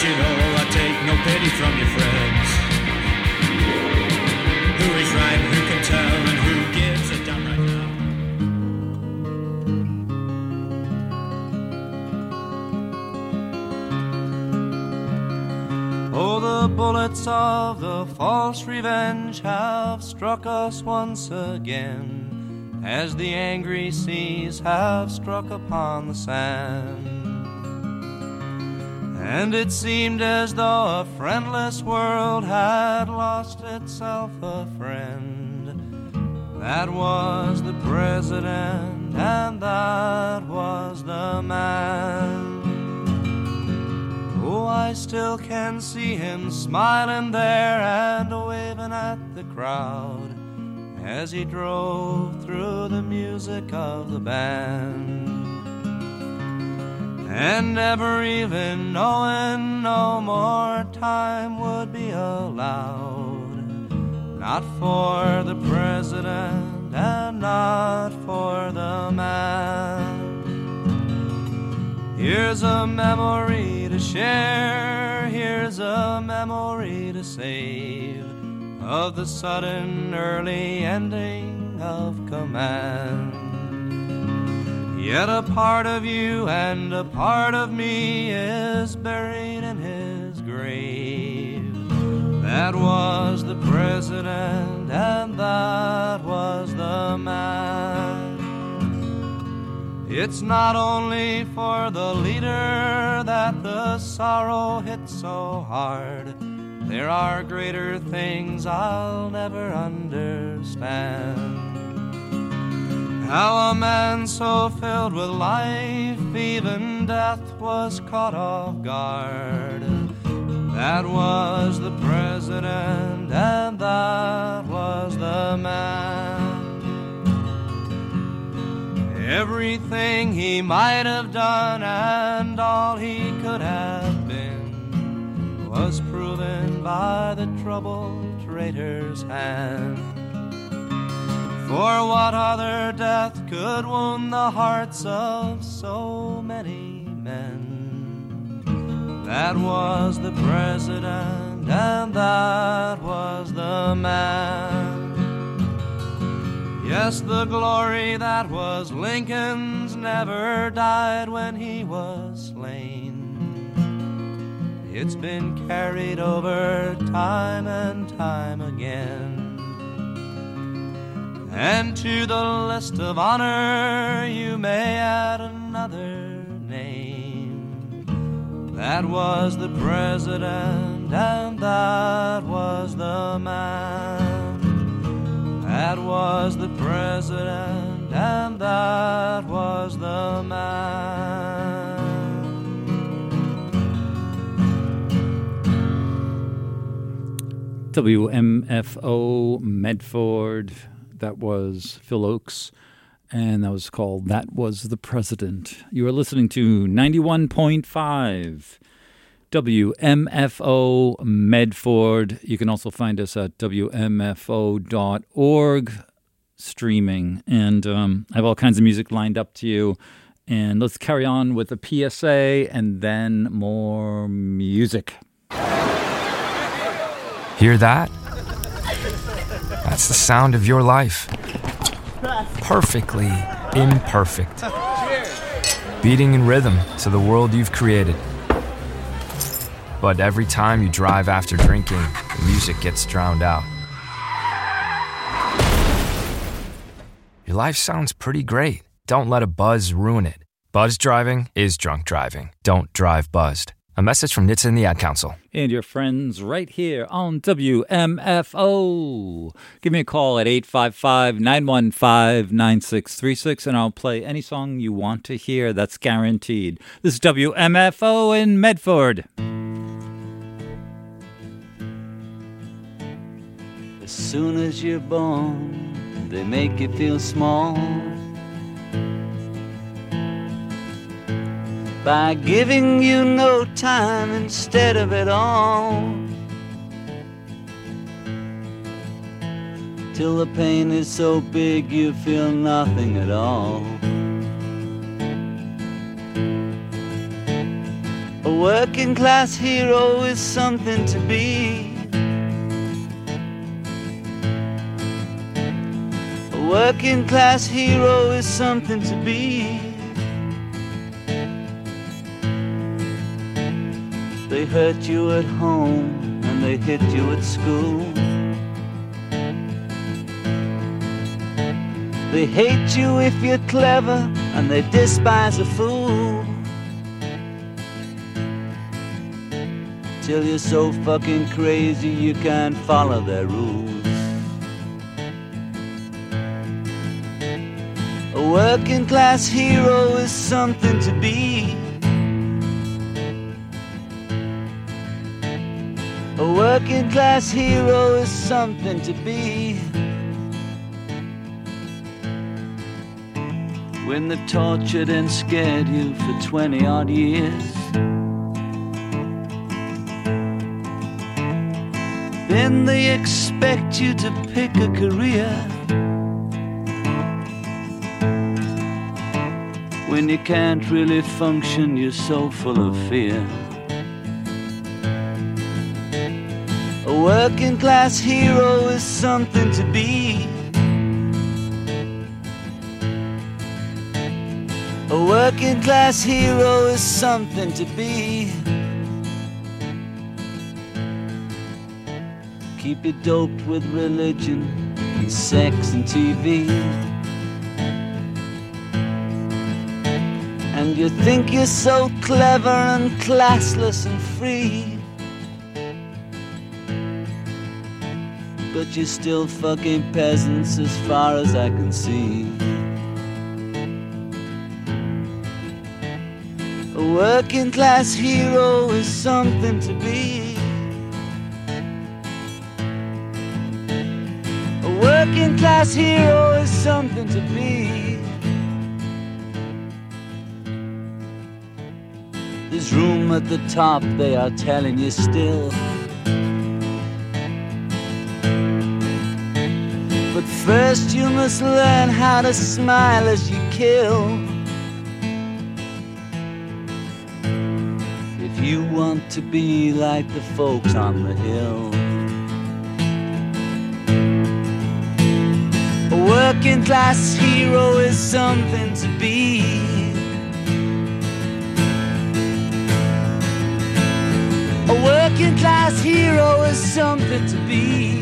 you know I take no pity from your friends. Who is right, who can tell, and who gives a damn right now? Oh, the bullets of the false revenge have struck us once again, as the angry seas have struck upon the sand. And it seemed as though a friendless world had lost itself a friend. That was the president, and that was the man. Oh, I still can see him smiling there and waving at the crowd as he drove through the music of the band. And never even knowing no more time would be allowed, not for the president and not for the man. Here's a memory to share, here's a memory to save, of the sudden early ending of command. Yet a part of you and a part of me is buried in his grave. That was the president and that was the man. It's not only for the leader that the sorrow hit so hard. There are greater things I'll never understand. How a man so filled with life, even death was caught off guard. That was the president and that was the man. Everything he might have done and all he could have been was proven by the troubled traitor's hand. For what other death could wound the hearts of so many men? That was the president and that was the man. Yes, the glory that was Lincoln's never died when he was slain. It's been carried over time and time again. And to the list of honor you may add another name. That was the president and that was the man. That was the president and that was the man. WMFO Medford. That was Phil Oakes, and that was called That Was the President. You are listening to 91.5 WMFO Medford. You can also find us at WMFO.org streaming. And I have all kinds of music lined up to you. And let's carry on with a PSA and then more music. Hear that? That's the sound of your life. Perfectly imperfect. Beating in rhythm to the world you've created. But every time you drive after drinking, the music gets drowned out. Your life sounds pretty great. Don't let a buzz ruin it. Buzz driving is drunk driving. Don't drive buzzed. A message from NHTSA and the Ad Council. And your friends right here on WMFO. Give me a call at 855-915-9636 and I'll play any song you want to hear. That's guaranteed. This is WMFO in Medford. As soon as you're born, they make you feel small by giving you no time instead of it all, till the pain is so big you feel nothing at all. A working class hero is something to be. A working class hero is something to be. They hurt you at home and they hit you at school. They hate you if you're clever and they despise a fool. Till you're so fucking crazy you can't follow their rules. A working class hero is something to be. A working class hero is something to be. When they've tortured and scared you for 20 odd years, then they expect you to pick a career. When you can't really function, you're so full of fear. A working class hero is something to be. A working class hero is something to be. Keep you doped with religion and sex and TV. And you think you're so clever and classless and free, but you're still fucking peasants as far as I can see. A working class hero is something to be. A working class hero is something to be. There's room at the top, they are telling you still. But first you must learn how to smile as you kill. If you want to be like the folks on the hill. A working class hero is something to be. A working class hero is something to be.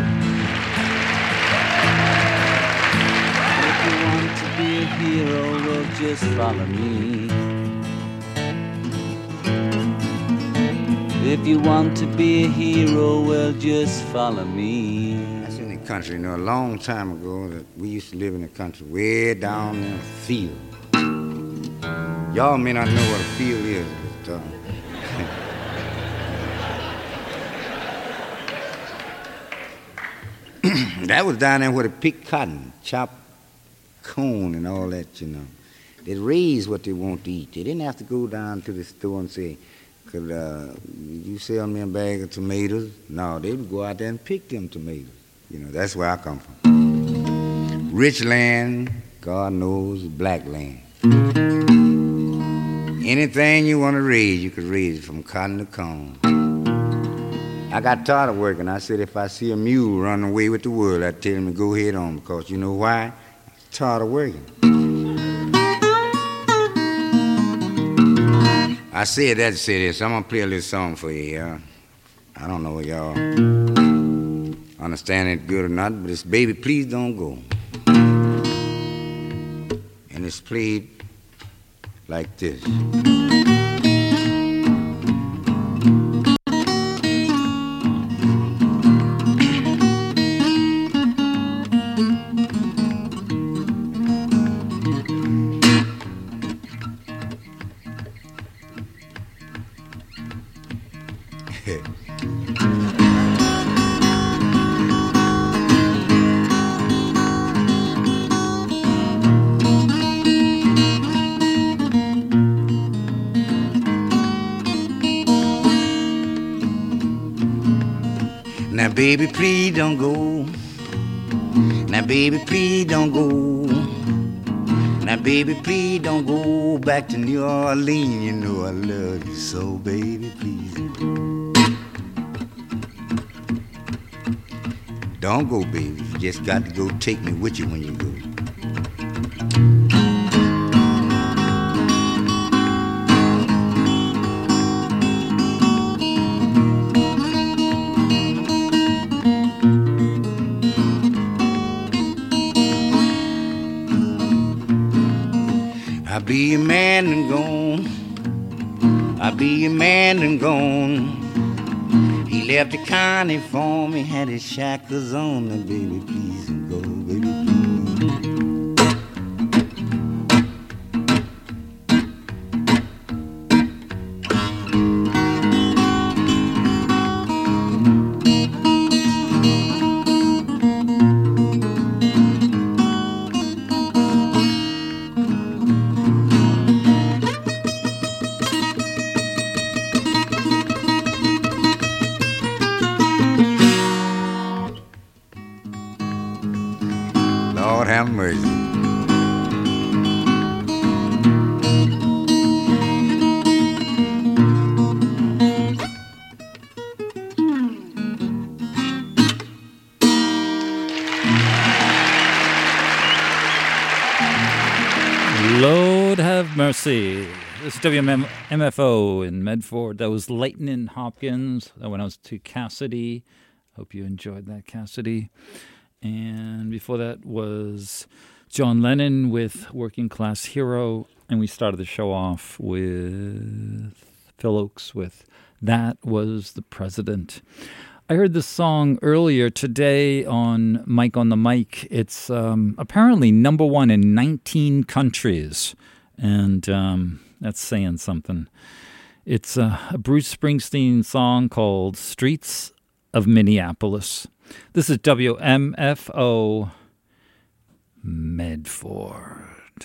If you want to be a hero, well, just follow me. If you want to be a hero, well, just follow me. That's in the country, you know, a long time ago that we used to live in the country, way down in a field. Y'all may not know what a field is, but that was down there where they pick cotton, chop corn and all that, you know. They'd raise what they want to eat. They didn't have to go down to the store and say, could you sell me a bag of tomatoes? No, they would go out there and pick them tomatoes. You know, that's where I come from. Rich land, God knows, black land. Anything you want to raise, you could raise it from cotton to corn. I got tired of working. I said if I see a mule running away with the world, I'd tell him to go head on, because you know why? I'm tired of working. I said that to say this. I'm going to play a little song for you here. I don't know if y'all understand it good or not, but it's Baby Please Don't Go. And it's played like this. Now, baby, please don't go. Now, baby, please don't go. Now, baby, please don't go back to New Orleans. You know I love you so, baby, please. Don't go, baby. You just got to go take me with you when you go. I'll be a man and gone. I'll be a man and gone. He left the county for me, had his shackles on. Now, baby, please and go, baby, please. Lord have mercy. Lord have mercy. This is WMFO in Medford. That was Lightnin' Hopkins. That went out to Cassidy. Hope you enjoyed that, Cassidy. And before that was John Lennon with Working Class Hero. And we started the show off with Phil Oakes with That Was the President. I heard this song earlier today on Mike on the Mic. It's apparently number one in 19 countries. And that's saying something. It's a Bruce Springsteen song called Streets of Minneapolis. This is WMFO Medford.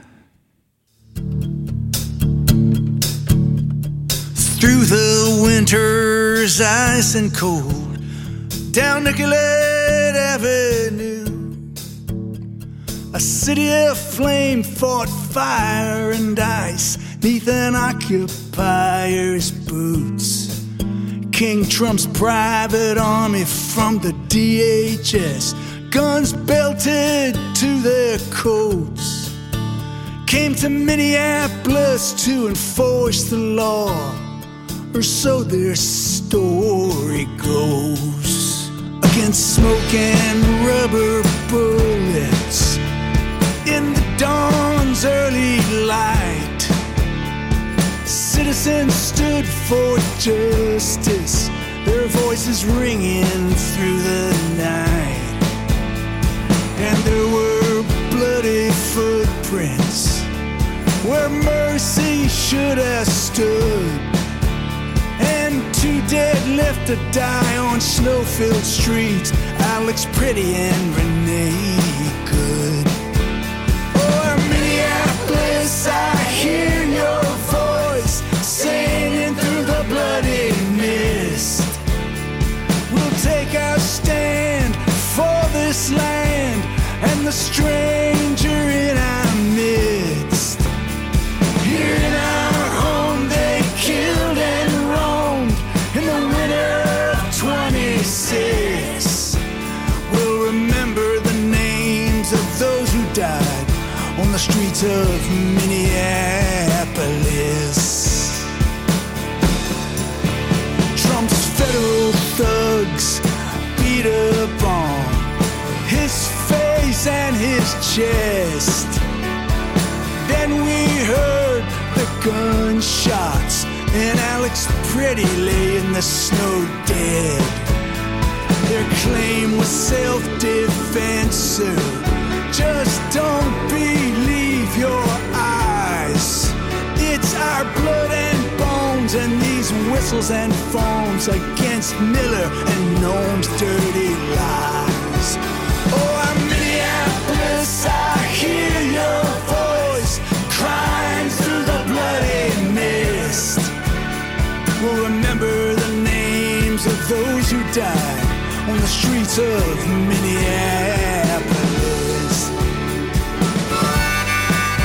Through the winter's ice and cold, down Nicollet Avenue, a city of flame fought fire and ice neath an occupier's boots. King Trump's private army from the DHS, guns belted to their coats, came to Minneapolis to enforce the law, or so their story goes. Against smoke and rubber bullets in the dawn's early light, citizens stood for justice, their voices ringing through the night. And there were bloody footprints where mercy should have stood, and 2 dead left to die on snow-filled streets, Alex Pretty and Renee Good. Oh, Minneapolis, I hear your voice singing through the bloody mist. We'll take our stand for this land and the stranger in our midst. Here in our home they killed and roamed in the winter of 26. We'll remember the names of those who died on the streets of Minneapolis. Trump's federal thugs beat up on his face and his chest. Then we heard the gunshots and Alex Pretty lay in the snow dead. Their claim was self-defense, sir. Just don't believe your eyes. It's our blood and bones and these whistles and phones against Miller and Noam's dirty lies. Oh, I'm Minneapolis, I hear your voice crying through the bloody mist. We'll remember the names of those who died on the streets of Minneapolis.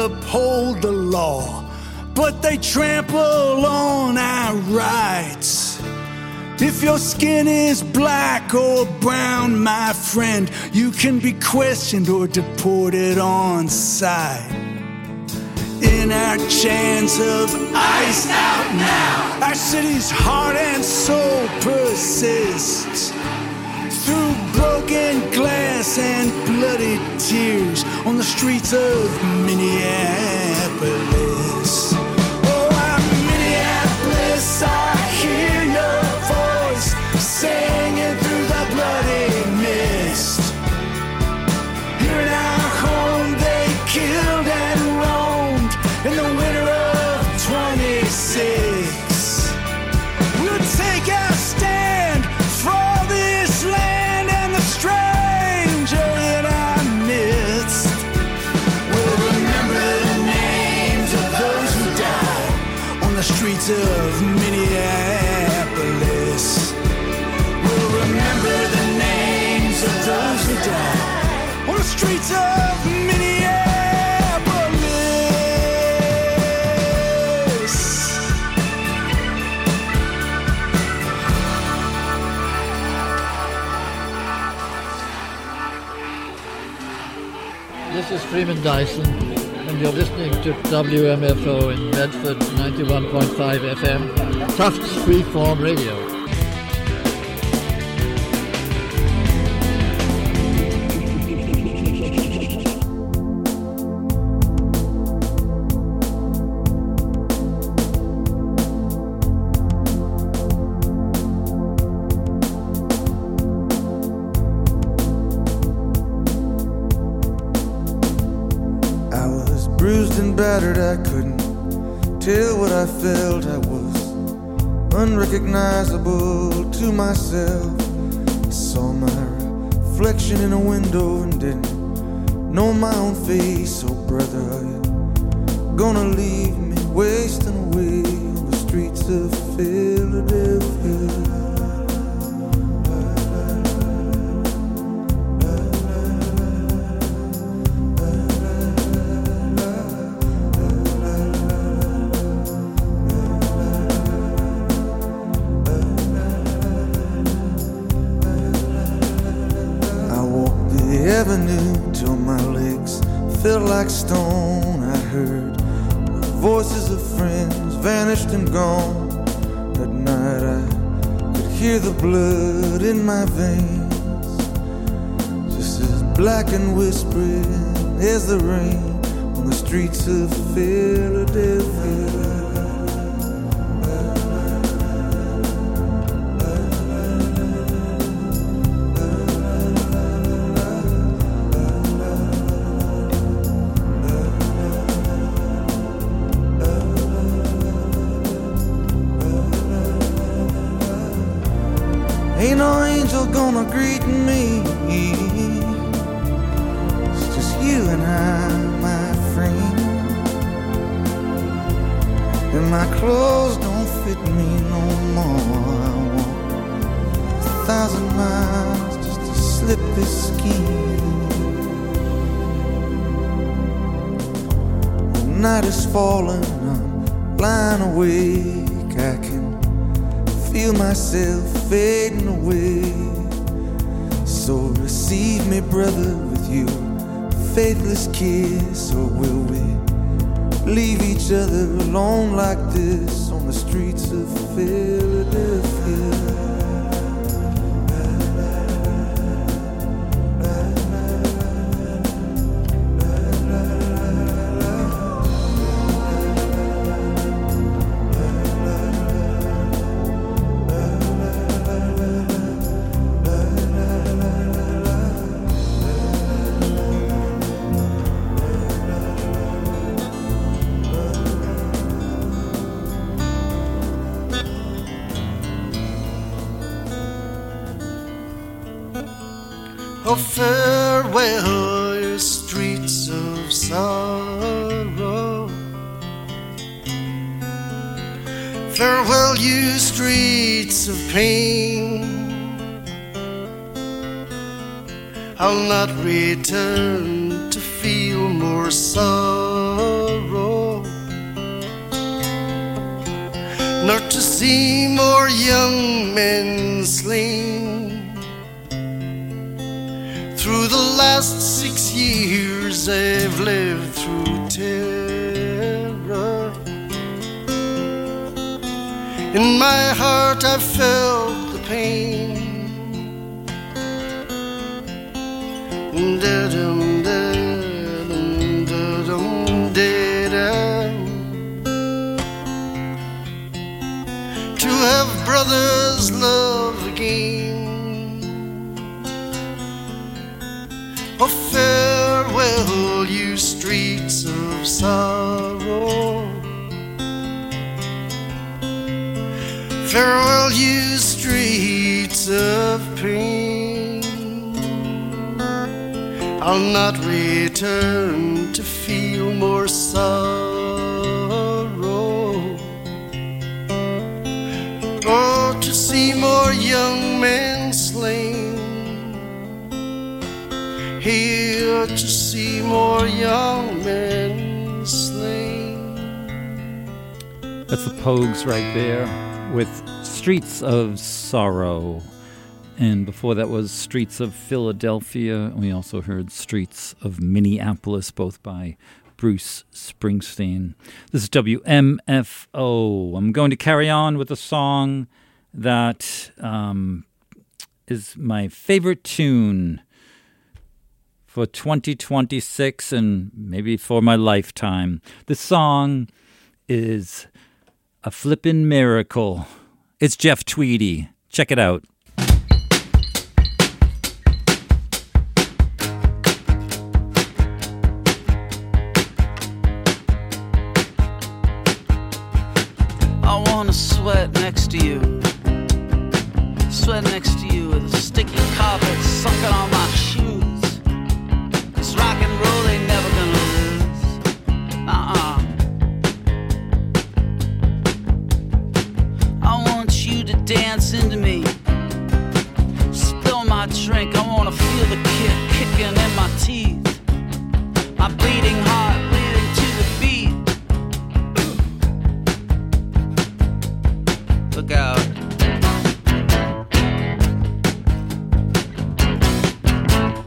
uphold the law, but they trample on our rights. If your skin is black or brown, my friend, you can be questioned or deported on sight. In our chance of ice out now, our city's heart and soul persists. Through broken glass and bloody tears on the streets of Minneapolis. Oh, I'm Minneapolis, I hear your voice singing through the bloody mist. Here in our home they killed and roamed in the winter of 26. We'll take our stand for this land and the stranger in our midst. We'll remember the names of those who died on the streets of Minneapolis. We'll remember the names of those who died on the streets of Minneapolis. This is Freeman Dyson, and you're listening to WMFO in Medford 91.5 FM, Tufts Freeform Radio. Battered, I couldn't tell what I felt. I was unrecognizable to myself. I saw my reflection in a window and didn't know my own face. Oh brother, are you gonna leave me wasting away on the streets of Philadelphia? Till my legs felt like stone. I heard the voices of friends vanished and gone. At night I could hear the blood in my veins, just as black and whispering as the rain on the streets of Philadelphia. Ain't no angel gonna greet me. It's just you and I, my friend. And my clothes don't fit me no more. I walk 1,000 miles just to slip this skin. The night is falling, I'm lying awake. I can feel myself fading away. So receive me, brother, with your faithless kiss. Or will we leave each other alone like this on the streets of Philadelphia? Oh, farewell, you streets of sorrow. Farewell, you streets of pain. I'll not return to feel more sorrow. nor to see more young men slain. Through the last 6 years I've lived through terror. In my heart I've felt the pain. Da-dum, da-dum, da-dum, da-dum. To have brothers love again. Oh, farewell, you streets of sorrow. Farewell, you streets of pain. I'll not return to feel more sorrow, or to see more young men slain. Here to see more young men slain. That's the Pogues right there with Streets of Sorrow. And before that was Streets of Philadelphia. We also heard Streets of Minneapolis, both by Bruce Springsteen. This is WMFO. I'm going to carry on with a song that is my favorite tune for 2026 and maybe for my lifetime. This song is a flippin' miracle. It's Jeff Tweedy. Check it out. I wanna sweat next to you. Sweat next to you with a sticky carpet sucking on my shoes. It's rock and roll, they never gonna lose. I want you to dance into me. Spill my drink, I wanna feel the kick kicking in my teeth. My bleeding heart bleeding to the beat. Look out.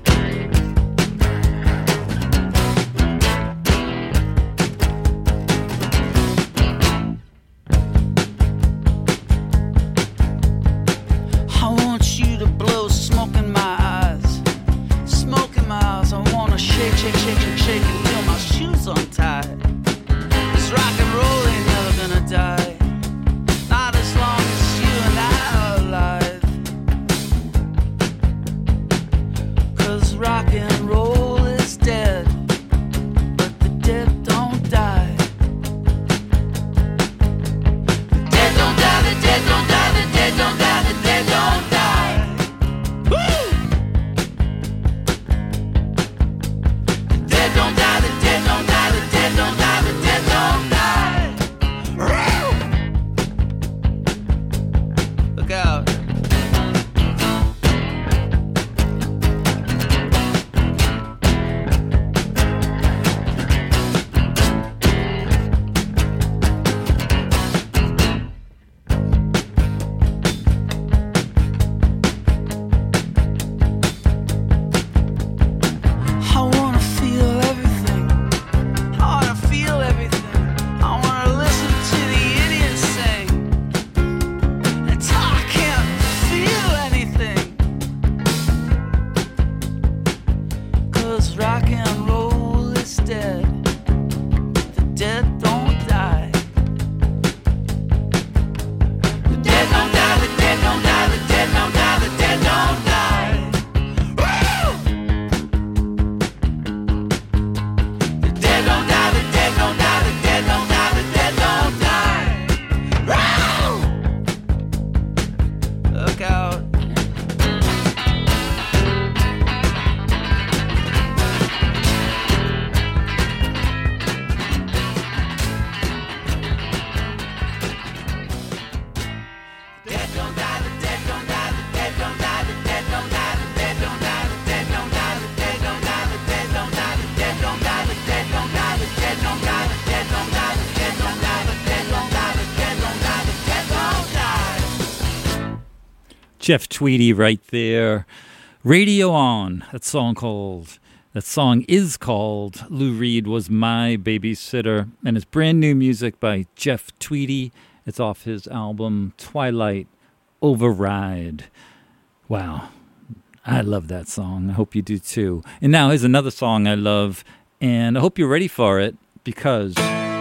Jeff Tweedy right there. Radio On. That song is called Lou Reed Was My Babysitter, and it's brand new music by Jeff Tweedy. It's off his album Twilight Override. Wow. I love that song. I hope you do too. And now here's another song I love, and I hope you're ready for it because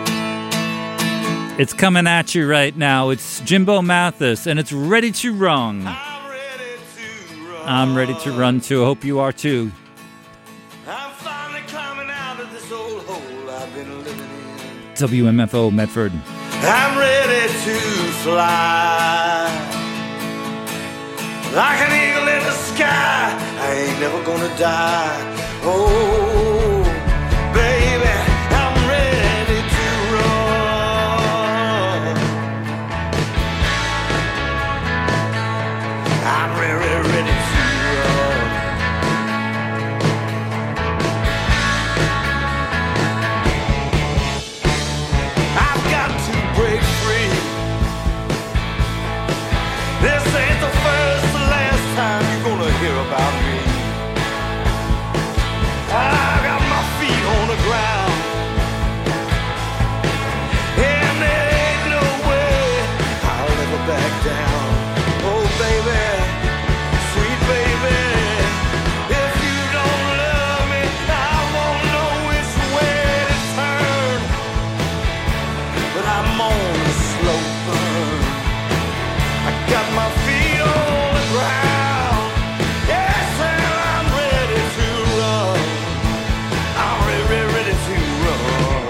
it's coming at you right now. It's Jimbo Mathis, and it's Ready to Run. I'm ready to run too. I hope you are too. I'm finally climbing out of this old hole I've been living in. WMFO Medford. I'm ready to fly like an eagle in the sky. I ain't never gonna die. Oh, baby, I'm ready to run. I'm ready to run. I've got to break free. This ain't the first or last time you're gonna hear about me. I got my feet on the ground, and there ain't no way I'll ever back down. Oh baby, sweet baby, if you don't love me, I won't know which way to turn. But I'm on a slow burn. I got my feet on the ground. Yes, and I'm ready to run. I'm ready to run.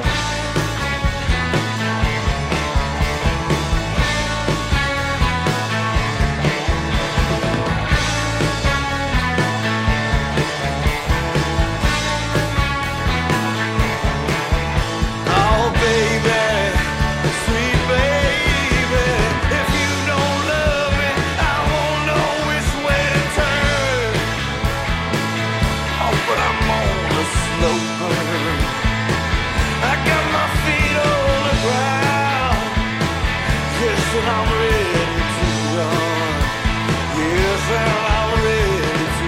Oh baby, sweet baby, if you don't love me, I won't know which way to turn. Oh, but I'm on a slow burn. I got my feet on the ground. Yes, and I'm ready to run. Yes, and I'm ready to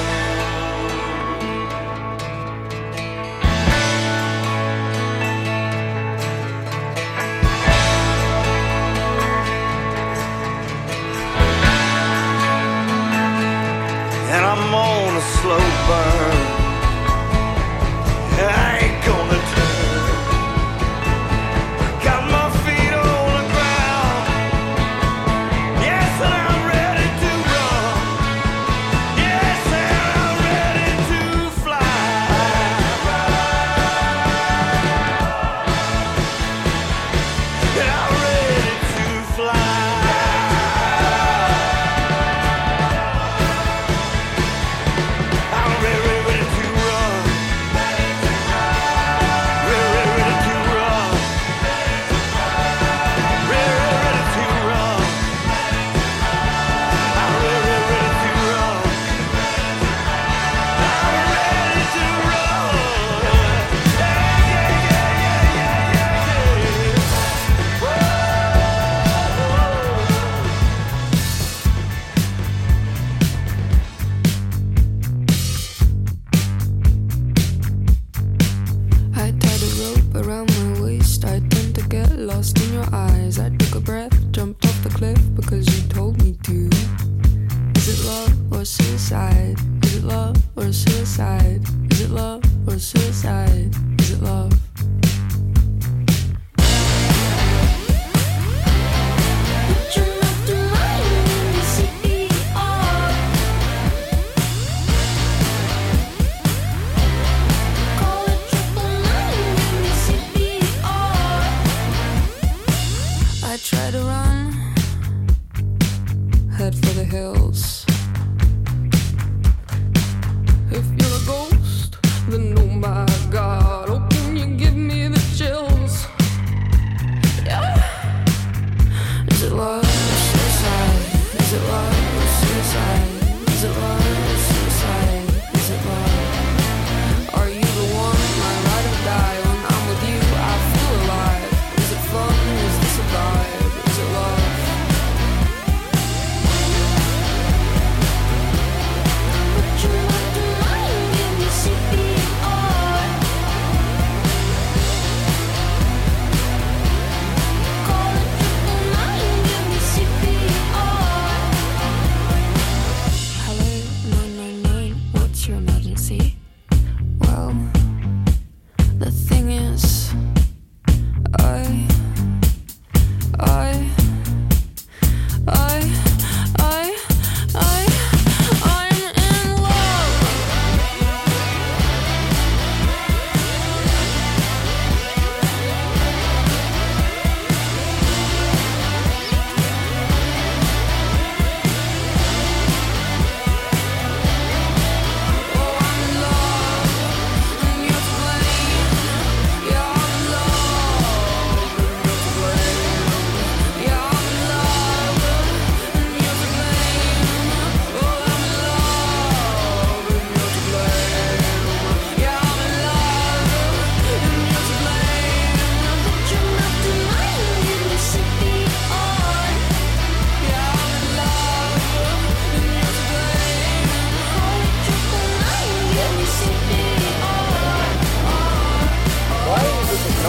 and I'm on a slow burn. I ain't gonna turn. Got my feet on the ground. Yes, and I'm ready to run. Yes, and I'm ready to fly. And I'm ready to fly. I'm ready to run. Ready to run. Ready to run. I'm ready to run. I'm ready to run. I tied a rope around my waist. I tend to get lost in your eyes. I took a breath, jumped off the cliff because you told me to. Is it love or suicide? Is it love or suicide? Is it love or suicide? Is it love? Put your mouth to mine when you see me off. Call it triple nine when you see me off.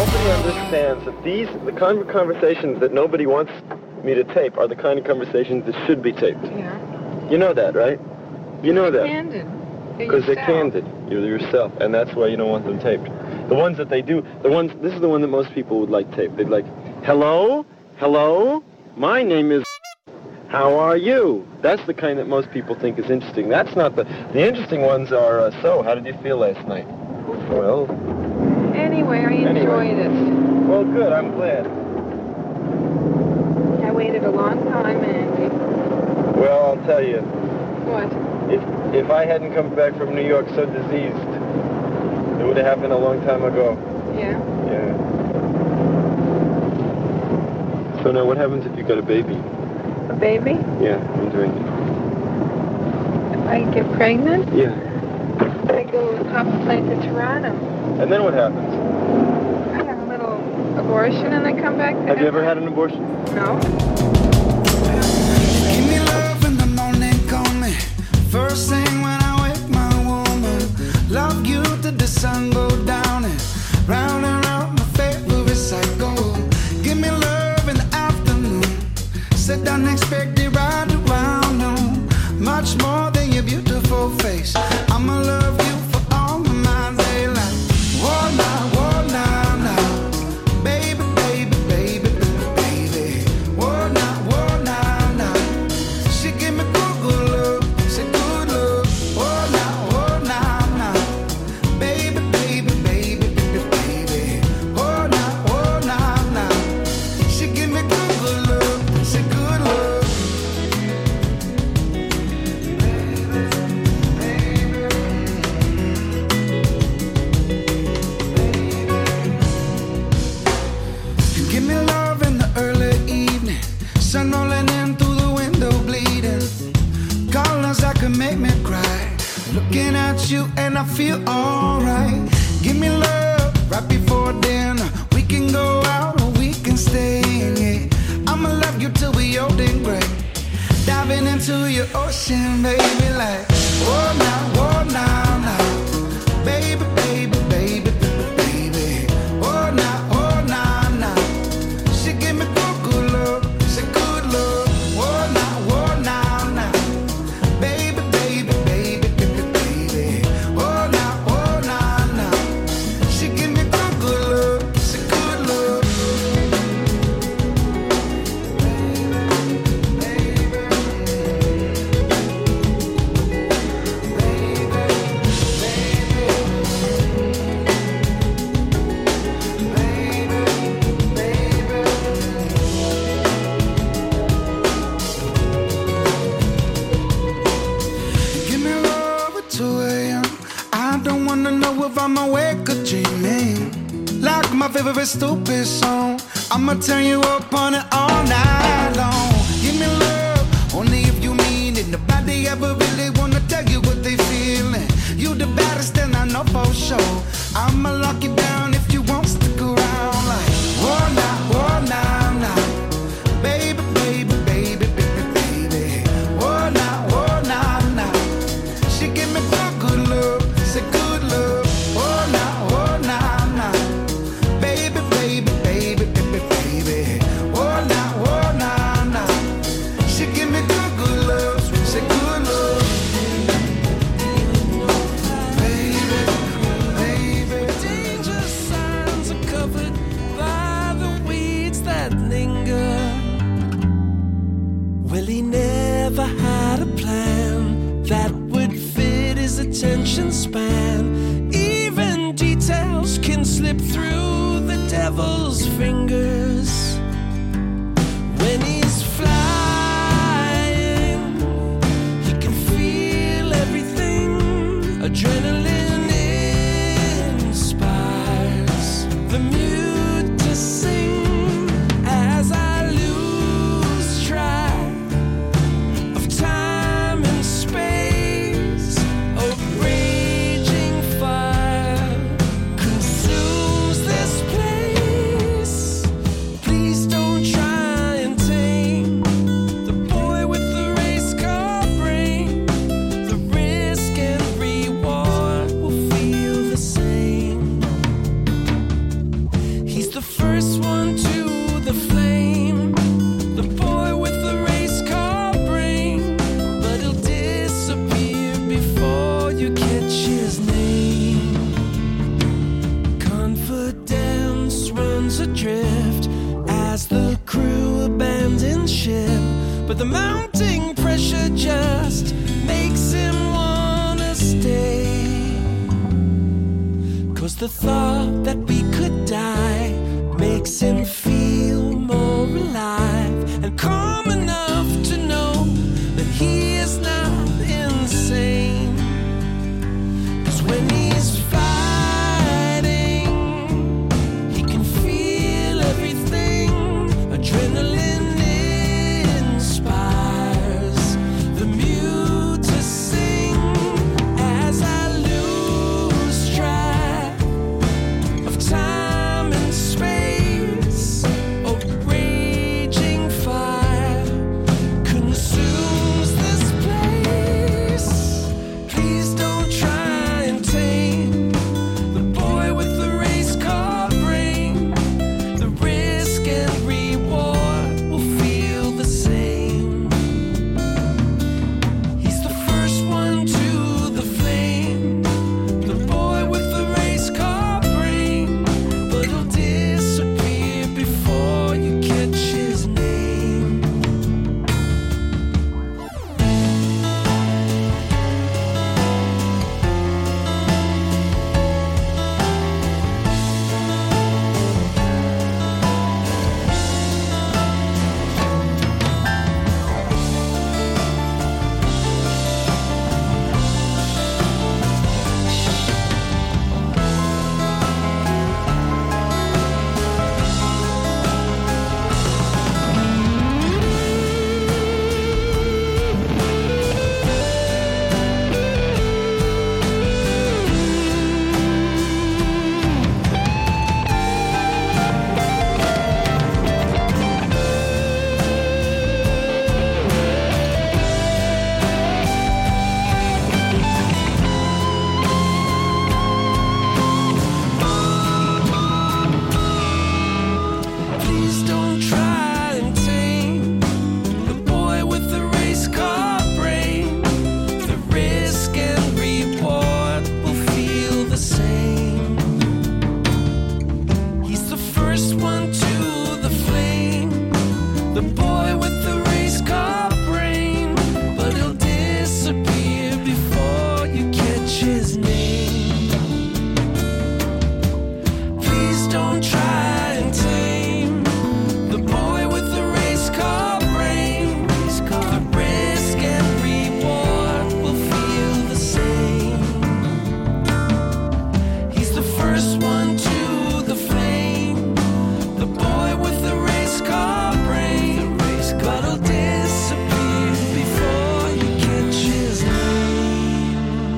company understands that the kind of conversations that nobody wants me to tape are the kind of conversations that should be taped. Yeah. You know that, right? You know that. Candid. Because they're candid. You're yourself, and that's why you don't want them taped. The ones that they do, this is the one that most people would like taped. They'd like, hello, my name is, how are you? That's the kind that most people think is interesting. That's not the interesting ones are, so, how did you feel last night? Well. Anyway, I enjoyed it. Well, good, I'm glad. I waited a long time, Andy. Well, I'll tell you. What? If I hadn't come back from New York so diseased, it would have happened a long time ago. Yeah? Yeah. So now what happens if you got a baby? A baby? Yeah, I'm doing it. If I get pregnant? Yeah. I go hop a plane to Toronto. And then what happens? I have a little abortion and I come back to Have you ever had an abortion? No. Give me love in the morning, call me first thing when I wake my woman. Love you till the sun go down and round my favorite cycle. Give me love in the afternoon. Sit down, expect it right around noon. Much more than your beautiful face. I'ma love you for all of my daylight. Whoa now, now. Baby, baby, baby, baby. Whoa now, now. She give me good love, say good love. Whoa now. Baby, baby, baby, baby. Whoa now. She give me good love, say good love. You give me love in the early evening, sun rolling in through the window bleeding. Colors that could make me cry. Looking at you and I feel alright. Give me love right before dinner. We can go out or we can stay in. Yeah. I'ma love you till we old and gray. Diving into your ocean, baby, like whoa now. Baby, baby, baby, baby. Whoa now. She give me good love, say good love. Whoa now. Baby, baby, baby, baby. Whoa now. She give me good love, say good love. Give me love at 2 a.m. I don't wanna know if I'm awake or dreaming. Like my favorite stupid song, I'ma turn you up on it all night long. Give me love, only if you mean it. Nobody ever really wanna tell you what they feeling. You the baddest and I know for sure. I'ma lock you down if you won't stick around. Like whoa now. Baby, baby, baby, baby, baby. Whoa now. She give me good love, say good love. Whoa now. Baby, baby, baby, baby, baby. Whoa now. She give me good love, say good love. Baby. Danger signs are covered by the weeds that linger. Well, he never had a plan that would fit his attention span. Even details can slip through the devil's fingers. When he's flying, he can feel everything. Adrenaline inspires the mute to sing as I lose track of time and space. A raging fire consumes this the first one to the flame, the boy with the race car brain, but he'll disappear before you catch his name. Confidence runs adrift as the crew abandons ship, but the mounting pressure just makes him wanna stay. 'Cause the thought that we could die makes him feel more alive and calm enough to know that he is not insane. 'Cause when he's fighting, he can feel everything. Adrenaline inspires the mute to sing as I lose track of time and space. A raging fire consumes this place. Please don't try and tame the boy with the race car brain. The risk and reward will feel the same. He's the first one to the flame, the boy with the race car brain, but he'll disappear before you catch his name. Please don't try and tame the boy with the race car brain. The risk and reward will feel the same. He's the first one to the flame, the boy with the race car brain, but he'll disappear before you catch his name. Please don't try and tame the boy with the race car brain. The risk and reward will feel the same. He's the first one to the flame, the boy with the race car brain, but he'll disappear before you catch his name.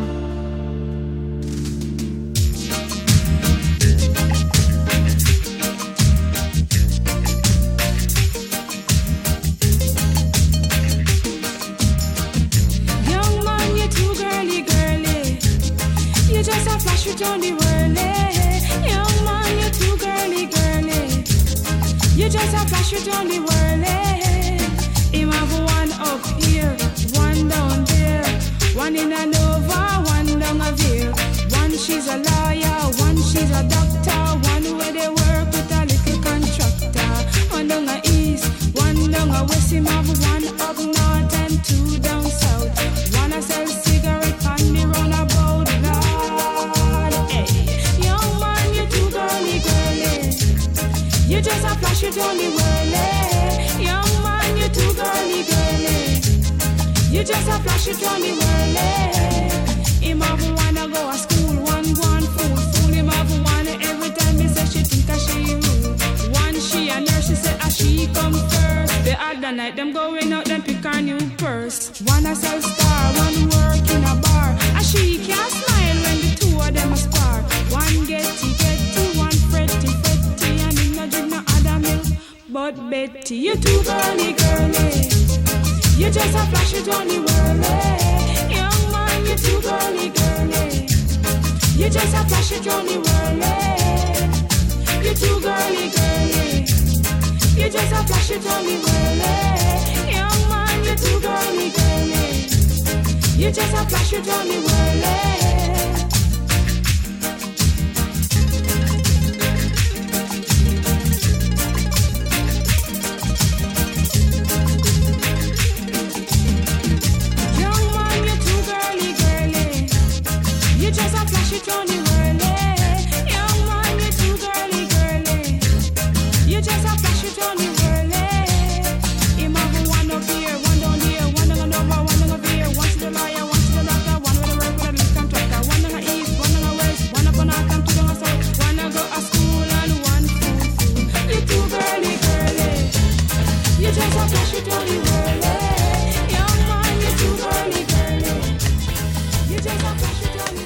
Young man, you're too girly, girly. You just a flash it on the whirly. Young man, you're too girly, girly. You just a flash it on the whirly. Him have one up here, one down there, one in a Nova, one down a Ville. One she's a lawyer, one she's a doctor, one where they work with a little contractor. One down a east, one down a west. Him have one up north and two down south. One a sell cigarette on the roundabout. Lord, hey. Young man, you too girly, girly. You just a flash it on the whirly. Young man, you too girly, girly. You just a flash it on the whirly. Him have one a go a school, one go on fool. Fool him have one every time he say she think a she rude. One she a nurse, she say a she come first. The other night them going out, them pick a new purse. One a sell star, one work in a bar. A she can't smile when the two of them a spar. One getty, one fretty, and him no drink no other milk. But Betty, you too girly, girly. You just a flash it on the whirly. Young man, you too girly, girly. You just a flash it on the whirly. You're too girly, girly. You just a flash it on me, whirly. Young man, you're too girly, girly. You just a flash it on me, whirly. You just a flash it on you, whirly. Young man, you're too girly, girly. You just a flash it on you, whirly. Him have one up here, one down here, one down over, one down over here. One to the lawyer, one to the doctor, one with the work with a leaf contractor. One down the east, one down the west, one up on north and two down the south. One a go to school and one fool. You're too girly, girly. You just a flash it on you, whirly. Young man, you're too girly, girly. You just a flash it on you.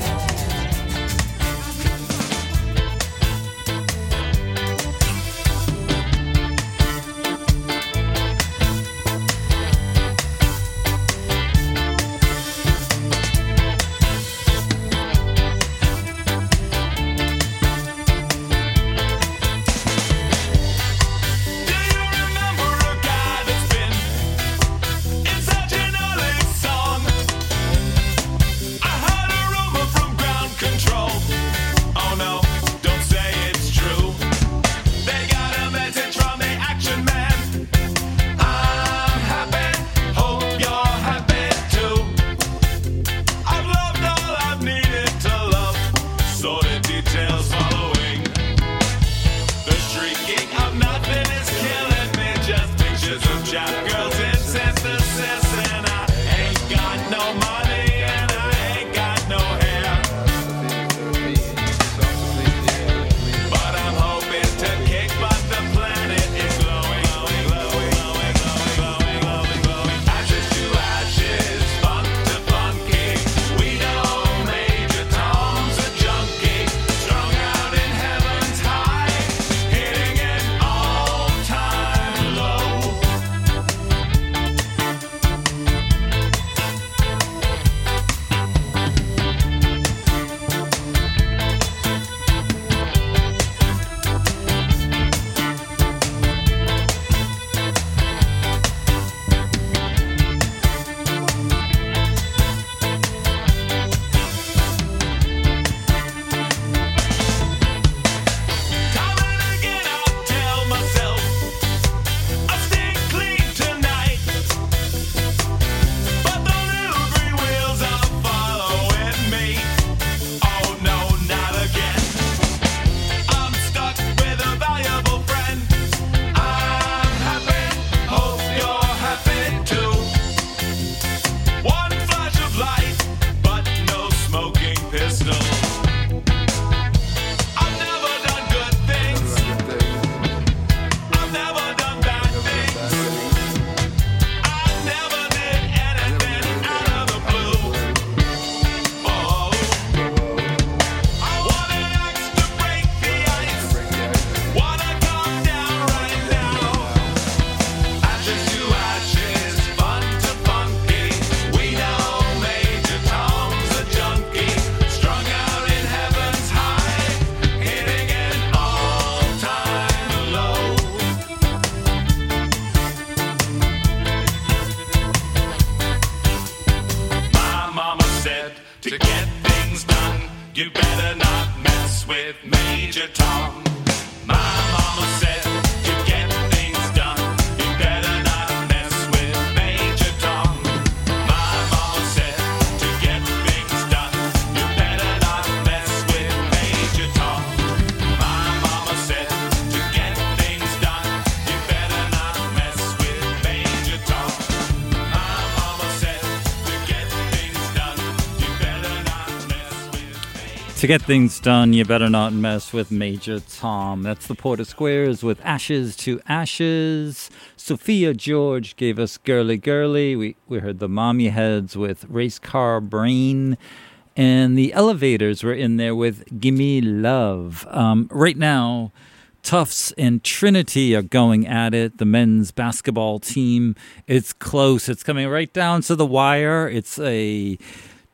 To get things done, you better not mess with Major Tom. That's the Porter Squares with Ashes to Ashes. Sophia George gave us Girly Girly. We heard the Mommy Heads with Race Car Brain. And the Elevators were in there with Gimme Love. Right now, Tufts and Trinity are going at it. The men's basketball team. It's close. It's coming right down to the wire. It's a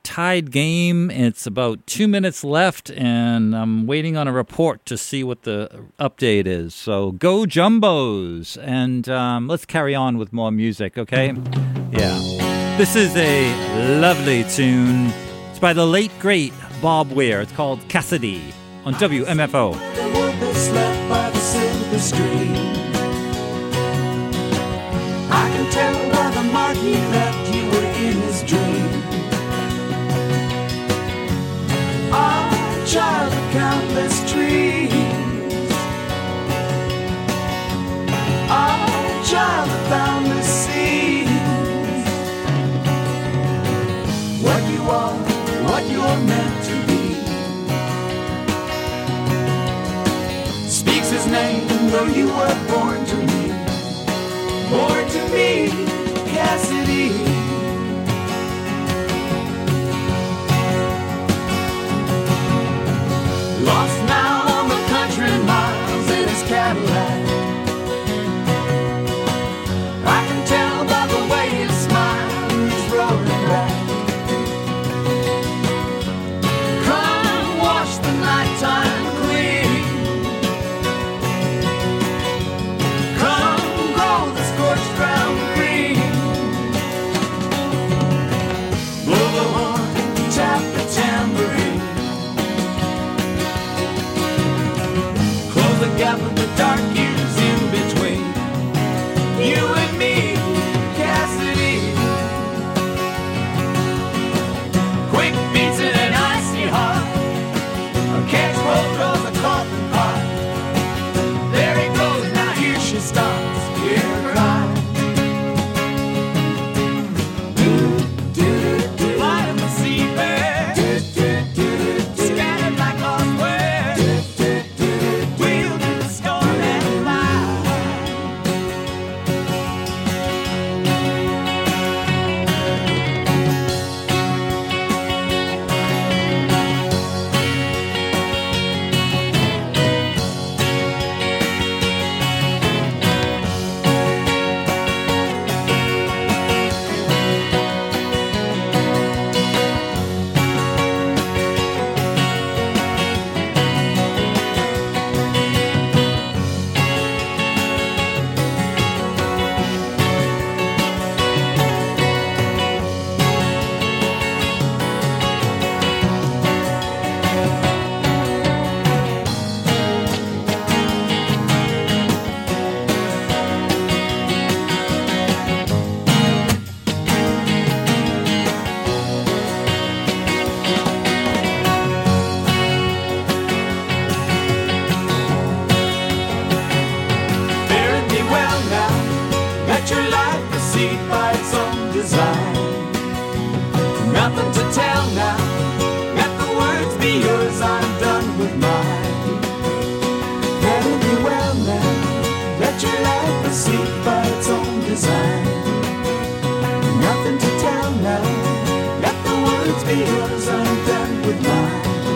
tied game. It's about 2 minutes left, and I'm waiting on a report to see what the update is. So go Jumbos, and let's carry on with more music, okay? Yeah. This is a lovely tune. It's by the late, great Bob Weir. It's called Cassidy on WMFO. The wolf that slept by the silver stream. I can tell by the mark he left you were in his dream. Ah, child of countless trees. Ah, child of boundless seas. What you are, what you're meant to be. Speaks his name, though you were born to me. Born to me, Cassidy. Lost now on the country miles in his Cadillac. I can tell by the way he smiles, he's rolling back. Come wash the nighttime clean. Come grow the scorched ground green. Blow the horn, tap the tambourine. Close the gap of the dark years in between you and me, Cassidy. Quick beats in an icy heart. A catch roll draws a coffin pot. There he goes, now here she stops. Hear her cry. Light of the seabed. Scattered like lost web. Wheeled in the storm and fly. Fare thee well now. Let your life proceed by its own design. Nothing to tell now. Let the words be yours. I'm done with mine. Fare thee well now. Let your life proceed by its own design. Nothing to tell now. Let the words be yours. I'm done with mine.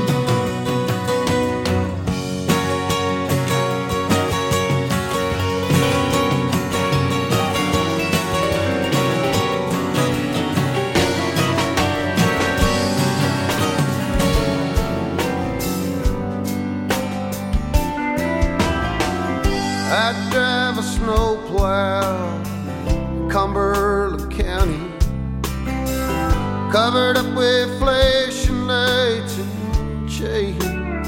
I drive a snowplow in Cumberland County, covered up with flashing lights and chains.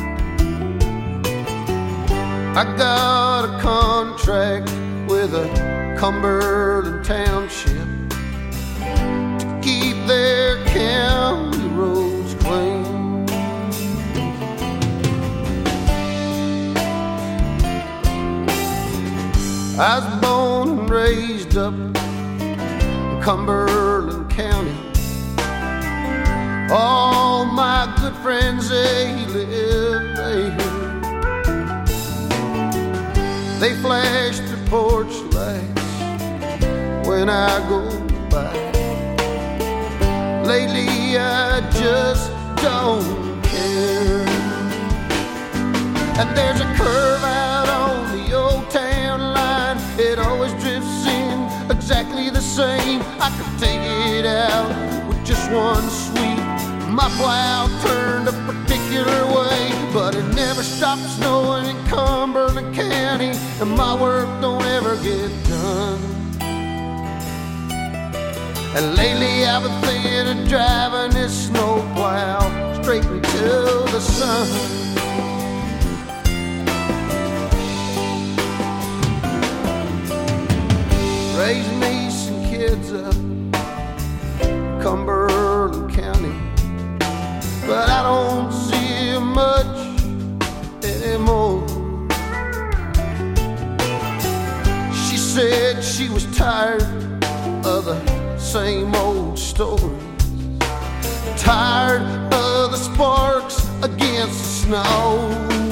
I got a contract with a Cumberland township to keep their county roads clean. I was born and raised up in Cumberland County. All my good friends, they live there. They flash their porch lights when I go by. Lately I just don't care. And there's a curve out on the old town line. It always drifts in exactly the same. I could take it out with just one sweep my plow turned a particular way, but it never stopped snowing in Cumberland County, and my work don't ever get done. And lately I've been thinking of driving this snowplow straight until the sun. Raised me some kids up Cumberland County, but I don't see them much anymore. She said she was tired of the same old story, tired of the sparks against the snow.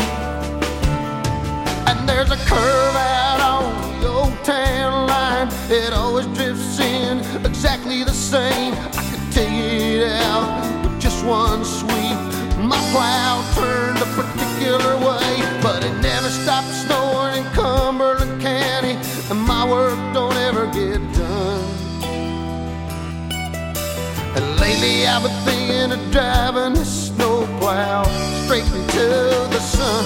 And there's a curve out on the old town line, it always drifts in exactly the same. I could take it out with just one sweep. My plow turned a particular way, but it never stopped snowing in Cumberland County, and my work don't ever get done. And lately I've been thinking of driving this snowplow straight into the sun.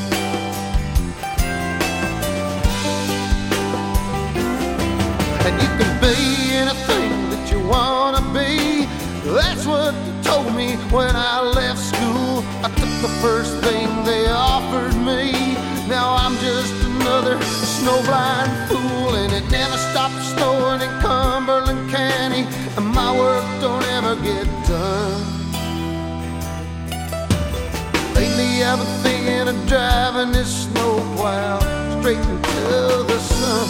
And you can be anything that you wanna be. That's what they told me when I left school. I took the first thing they offered me. Now I'm just another snowblind fool, and it never stopped snowing in Cumberland County, and my work don't ever get done. Lately I've been thinking of driving this snowplow straight until the sun.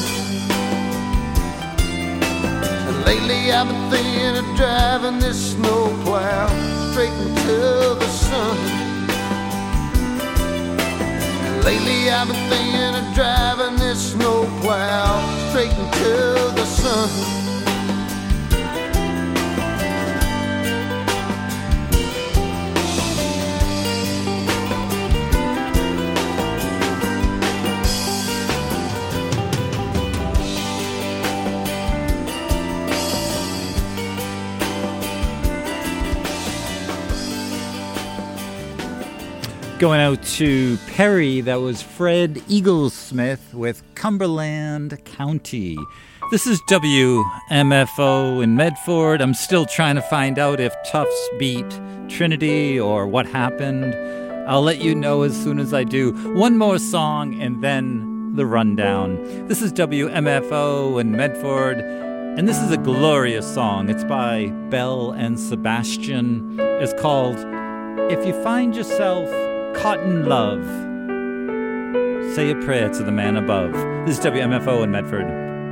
Lately I've been thinking of driving this snowplow straight until the sun. Lately I've been thinking of driving this snowplow straight until the sun. Going out to Perry, that was Fred Eaglesmith with Cumberland County. This is WMFO in Medford. I'm still trying to find out if Tufts beat Trinity or what happened. I'll let you know as soon as I do. One more song and then the rundown. This is WMFO in Medford, and this is a glorious song. It's by Belle and Sebastian. It's called If You Find Yourself Caught in Love, Say a Prayer to the Man Above. This is WMFO in Medford.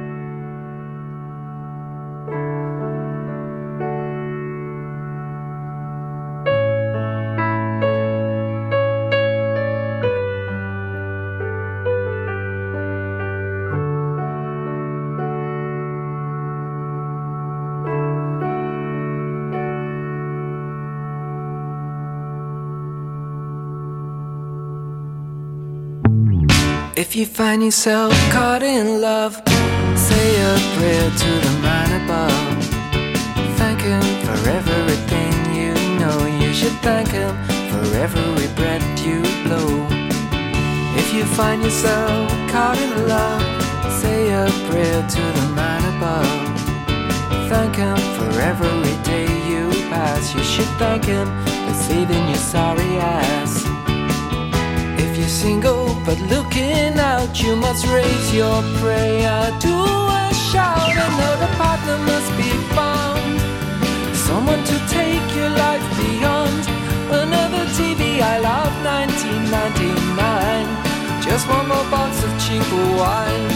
If you find yourself caught in love, say a prayer to the man above. Thank him for everything you know. You should thank him for every breath you blow. If you find yourself caught in love, say a prayer to the man above. Thank him for every day you pass. You should thank him for saving your sorry ass. If you're single but looking out, you must raise your prayer to a shout. Another partner must be found, someone to take your life beyond. Another TV, I love 1999. Just one more box of cheaper wine.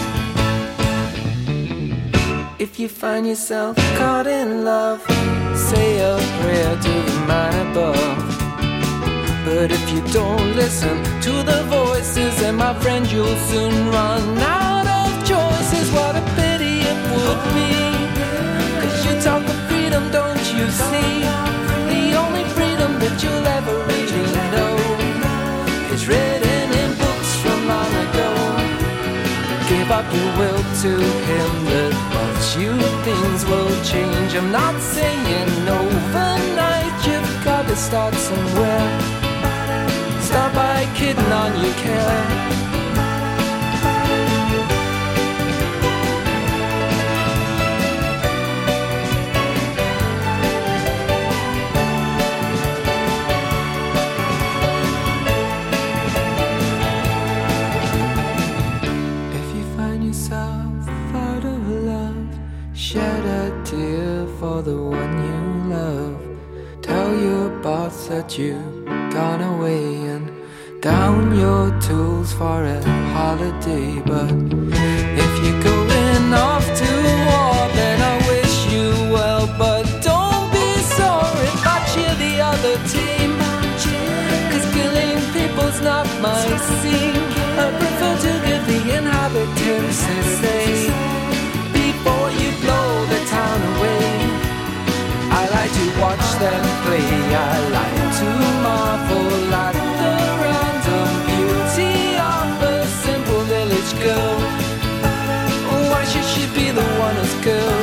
If you find yourself caught in love, say a prayer to the man above. But if you don't listen to the voices, then my friend, you'll soon run out of choices. What a pity it would be, 'cause you talk of freedom, don't you see? The only freedom that you'll ever really know is written in books from long ago. Give up not do will to him that loves you. Things will change. I'm not saying overnight. You've got to start somewhere. Start by kidding on your care. Shed a tear for the one you love. Tell your boss that you've gone away and down your tools for a holiday. But if you're going off to war, then I wish you well. But don't be sorry if I cheer the other team, 'cause killing people's not my scene. I prefer to give the inhabitants a say before you blow the town away. I like to watch them play. I like to marvel at the random beauty of a simple village girl. Why should she be the one who's girl?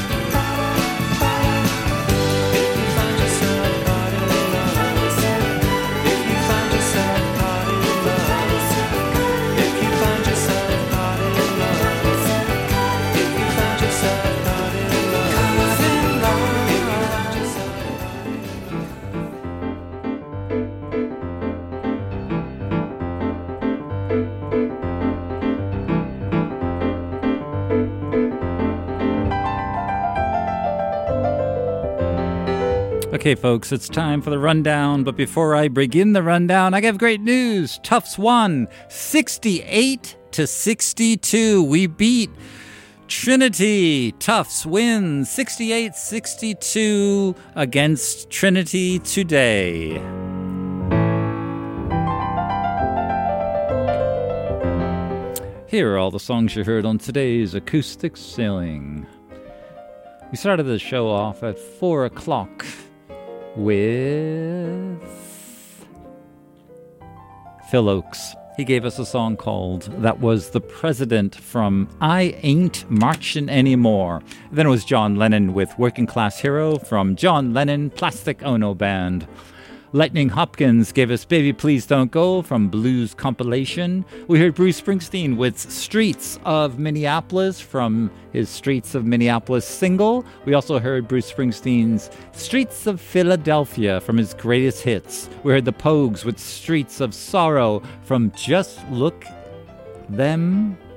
Okay, folks, it's time for the rundown. But before I begin the rundown, I have great news. Tufts won 68-62. We beat Trinity. Tufts wins 68-62 against Trinity today. Here are all the songs you heard on today's Acoustic Sailing. We started the show off at 4 o'clock with Phil Oakes. He gave us a song called That Was the President from I Ain't Marching Anymore. Then it was John Lennon with Working Class Hero from John Lennon Plastic Ono Band. Lightning Hopkins gave us Baby Please Don't Go from Blues Compilation. We heard Bruce Springsteen with Streets of Minneapolis from his Streets of Minneapolis single. We also heard Bruce Springsteen's Streets of Philadelphia from his greatest hits. We heard the Pogues with Streets of Sorrow from Just Look Them